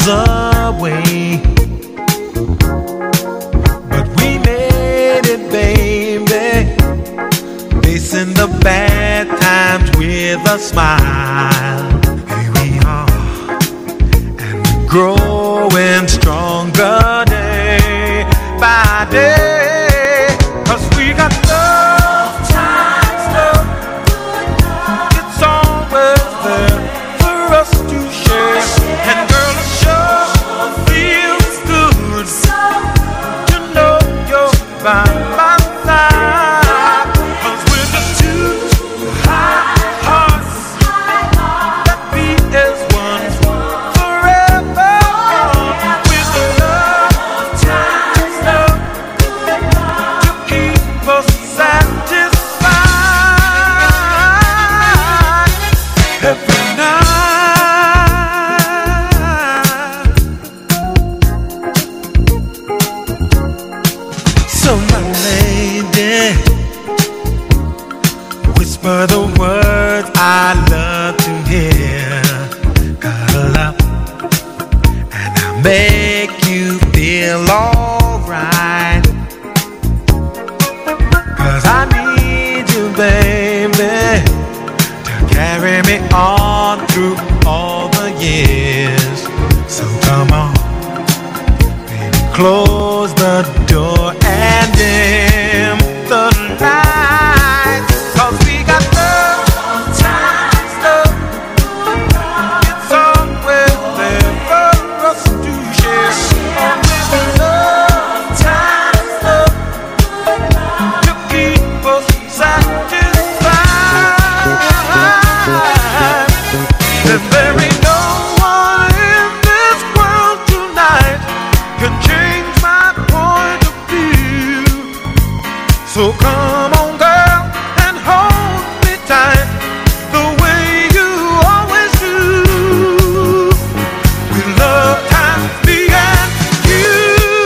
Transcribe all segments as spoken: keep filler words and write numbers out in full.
miles away. But we made it, baby, facing the bad times with a smile. Here we are, and we're growing stronger day by day. 'Cause we got love, times, love, it's always there for us to share. And girl, it sure feels good to know you're by my side. 'Cause we're just two high hearts that beat as one forever. With the love, times, love to keep us satisfied every night. So my lady, whisper the words I love to hear. Cuddle up and I'll make you feel alright. 'Cause I need you, baby, to carry me on through all the years. So come on, baby, close the door and dim the lights. 'Cause we got love, times, love, it's always there for us to share. Always love, times, love to keep us satisfied. And there ain't no one in this world tonight can change my point of view. So come on, girl, and hold me tight the way you always do. With love, times, me and you.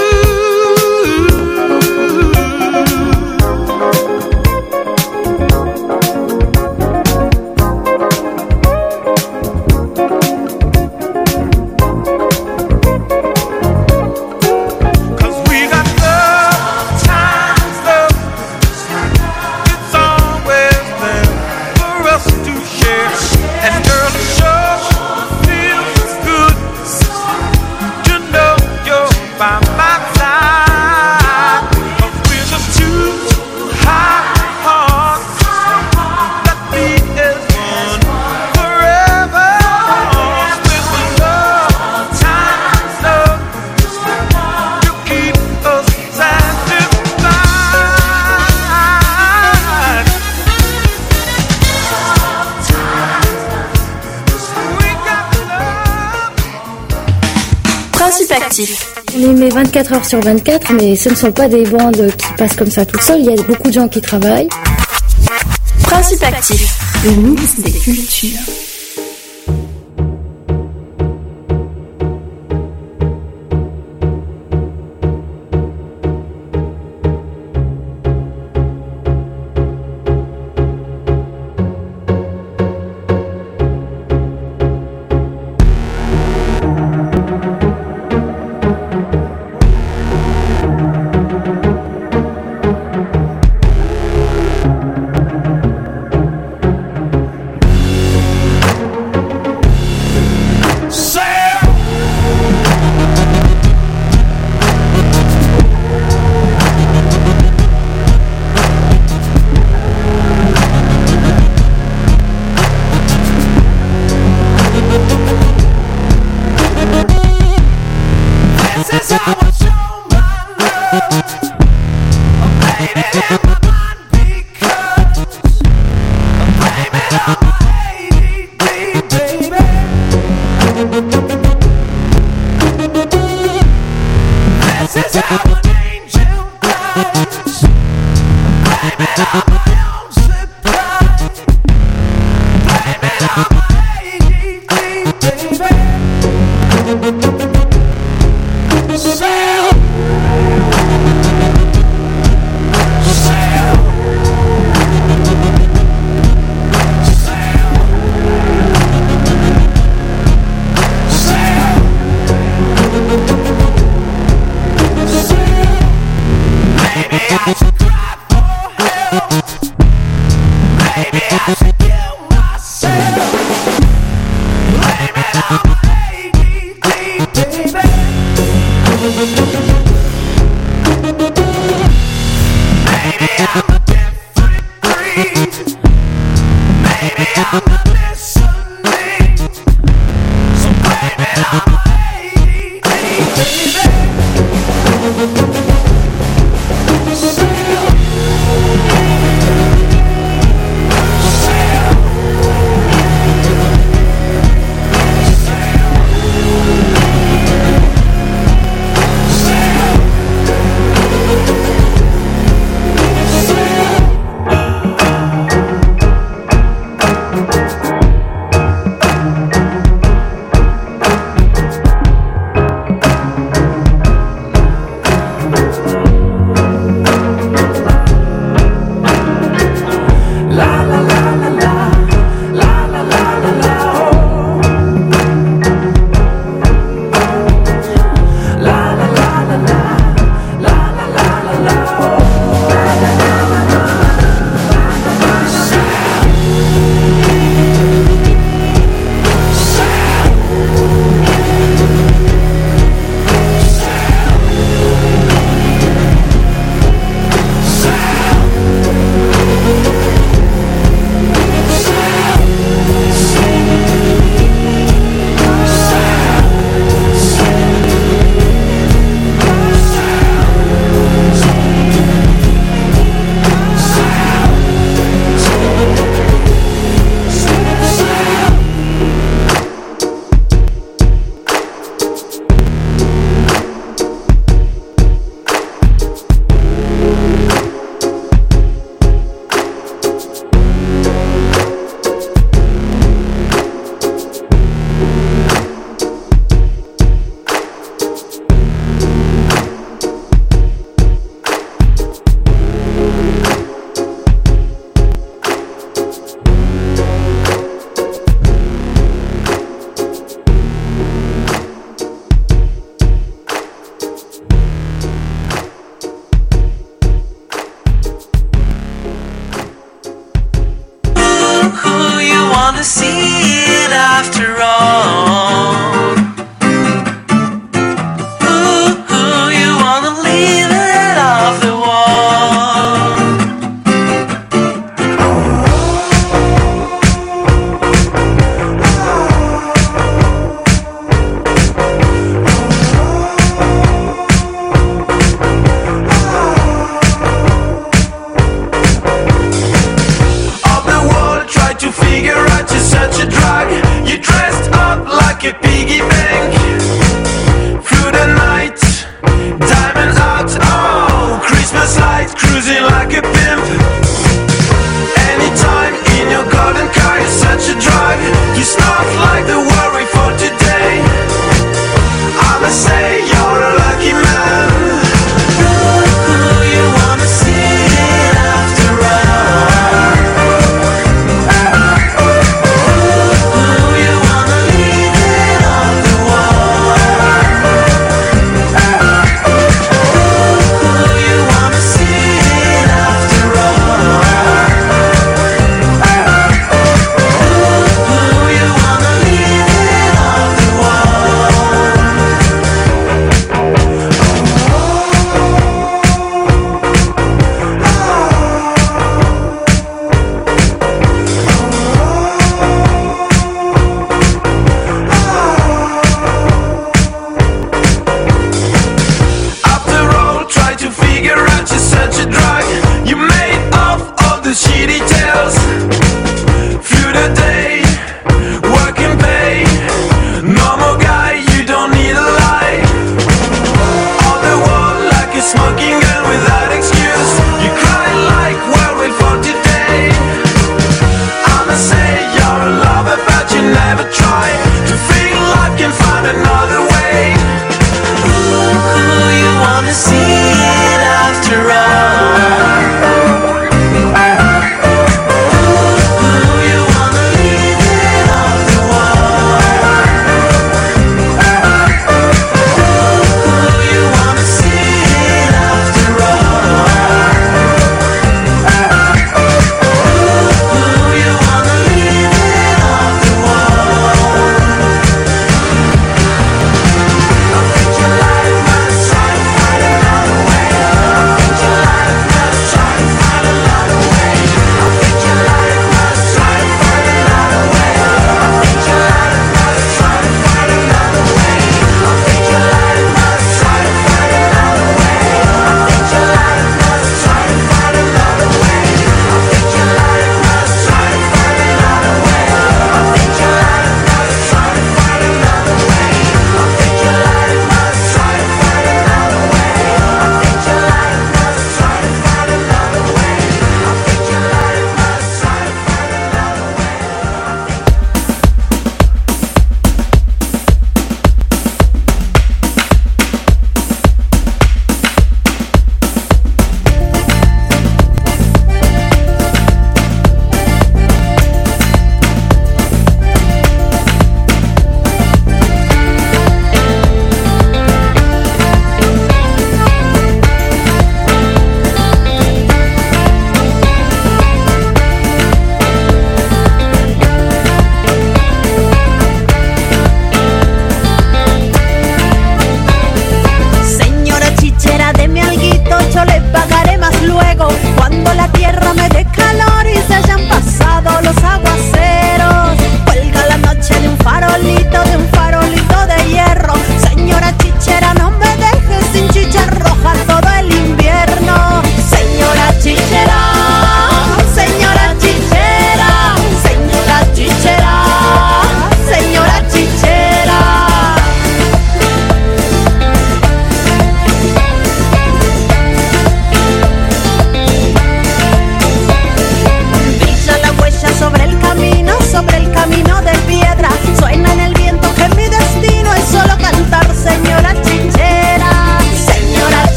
Cause we got love, times, love, it's always there for us to share. And girl, it sure feels good to know you're by my side. 'Cause we're just two high hearts that beat as one forever. With the love, times, love to keep us satisfied. We got love. Principe actif. On les met vingt-quatre heures sur vingt-quatre, mais ce ne sont pas des bandes qui passent comme ça tout seul. Il y a beaucoup de gens qui travaillent. Principe actif. Le mix des cultures. Sail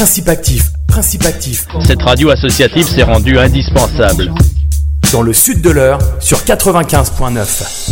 Principe actif, principe actif. Cette radio associative s'est rendue indispensable. Dans le sud de l'Eure, sur quatre-vingt-quinze point neuf.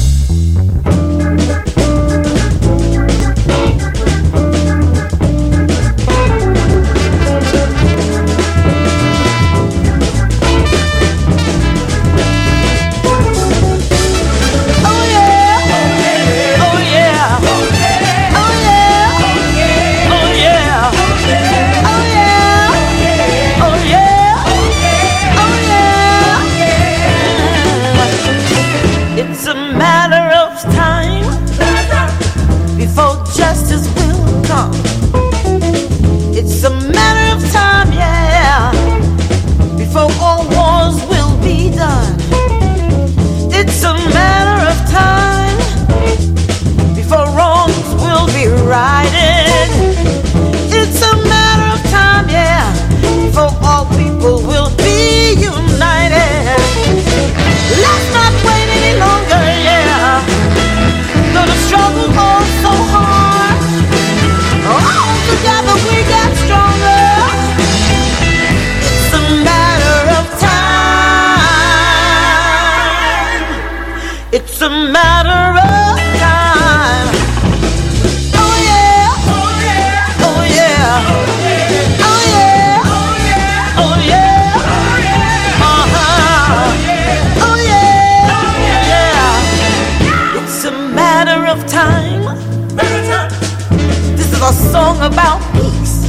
About peace,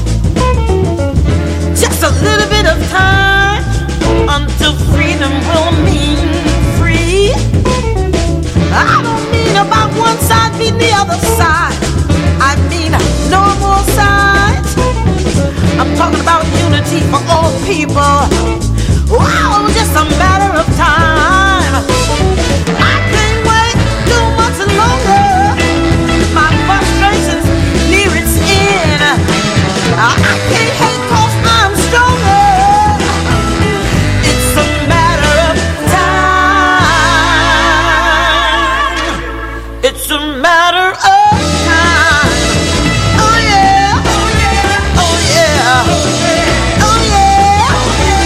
just a little bit of time until freedom will mean free. I don't mean about one side beating the other side, I mean no more sides. I'm talking about unity for all people. Wow, just a matter of time. I can't wait too much longer. My frustrations near its end. I can't hate 'cause I'm stronger. It's a matter of time. It's a matter of time. Oh yeah, oh yeah, oh yeah, oh yeah, oh yeah.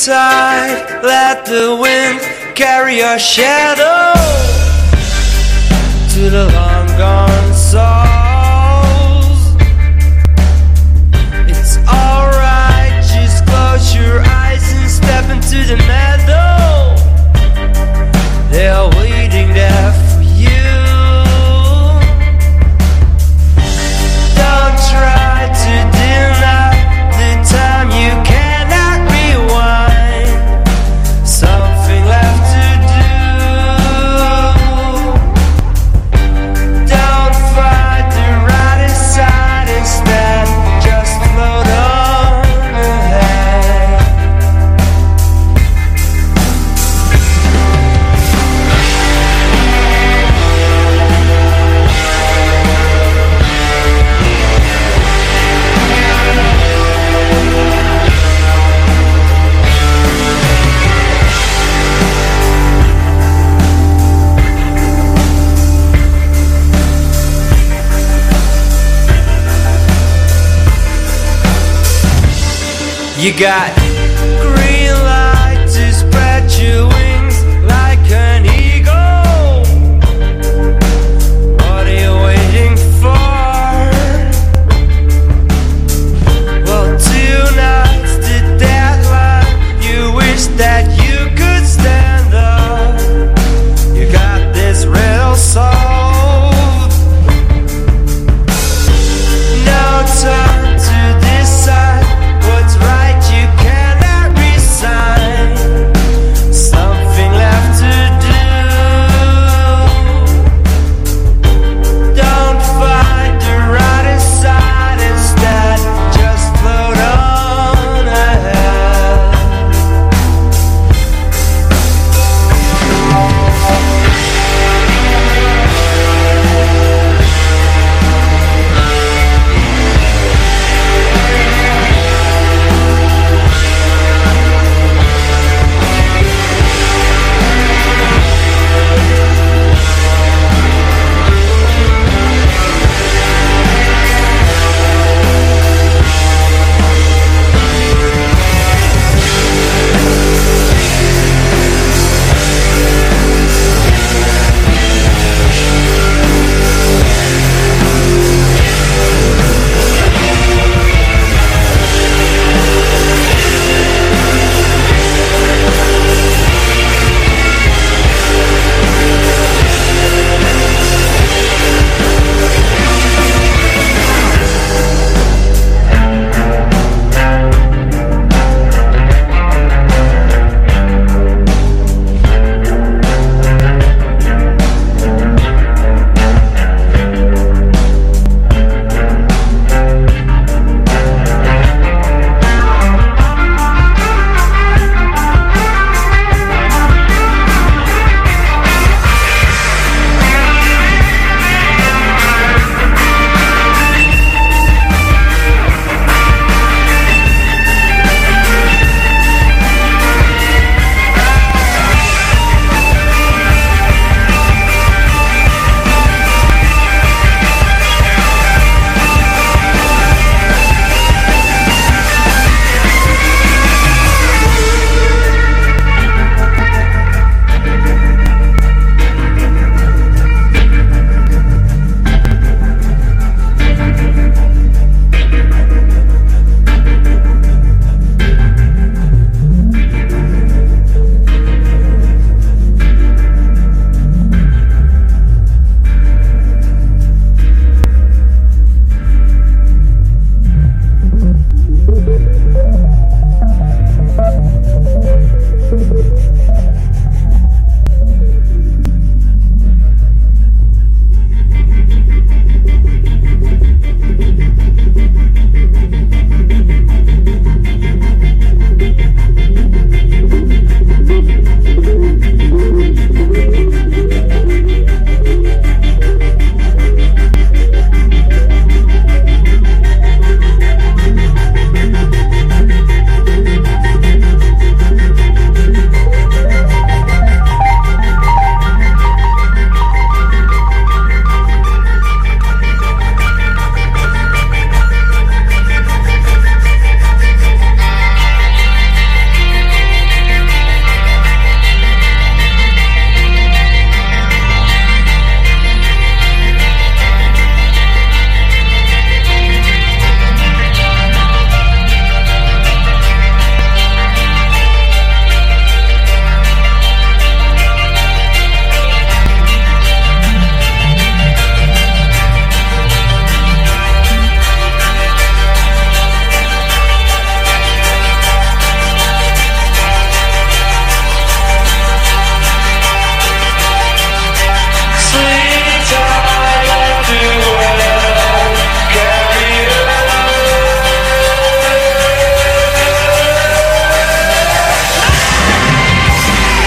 side, let the wind carry your shadow to the long gone souls. It's alright, just close your eyes and step into the meadow. They're waiting there for you. Don't try to deny the time you cannot rewind. Something left to do. Don't fight the right side instead. Just float on ahead. You got